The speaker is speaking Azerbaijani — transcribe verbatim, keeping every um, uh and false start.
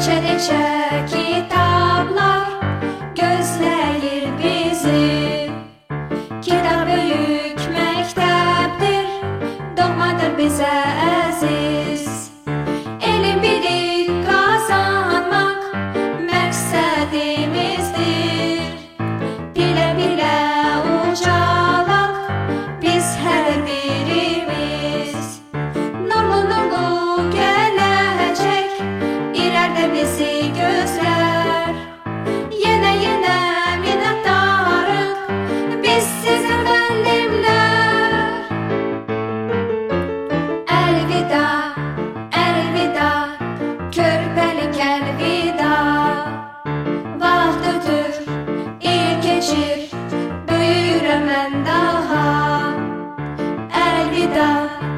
Neçə-neçə kitablar gözləyir bizi. Kitab böyük məktəbdir, doğmadır bizə əziz. Elm bilik qazanmaq məqsədimizdir. Bilə-bilə ucalaq biz hər birimiz. Nurlu-nurlu gələcək irəlidə bizi gözlər. Yenə-yenə minnətdarıq biz sizə müəllimlər. Əlvida, əlvida, körpəlik əlvida. Vaxt ötür, il keçir, böyüyürəm mən daha. Əlvida.